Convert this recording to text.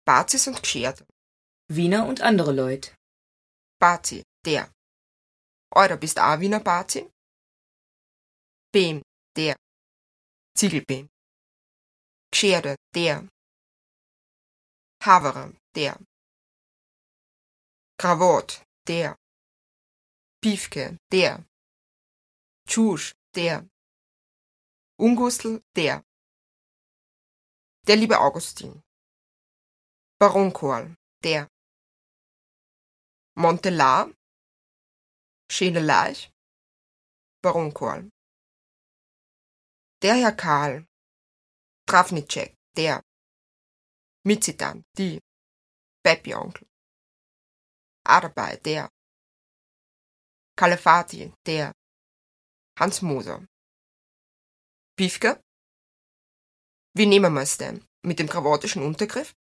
Bazis und Gschert. Wiener und andere Leut. Bazi, der. Eurer bist auch Wiener Bazi? Behm, der. Ziegelbehm. Gscherde, der. Haverer, der. Krawot, der. Piefke, der. Tschusch, der. Ungustel, der. Der liebe Augustin. Baronkorl, der. Montelar, Schöne Laich, Baronkorl. Der Herr Karl, Travnicek, der. Mitzitan, die. Peppi-Onkel. Arbei, der. Kalefati, der. Hans Moser. Piefke? Wie nehmen wir's denn? Mit dem krawattischen Untergriff?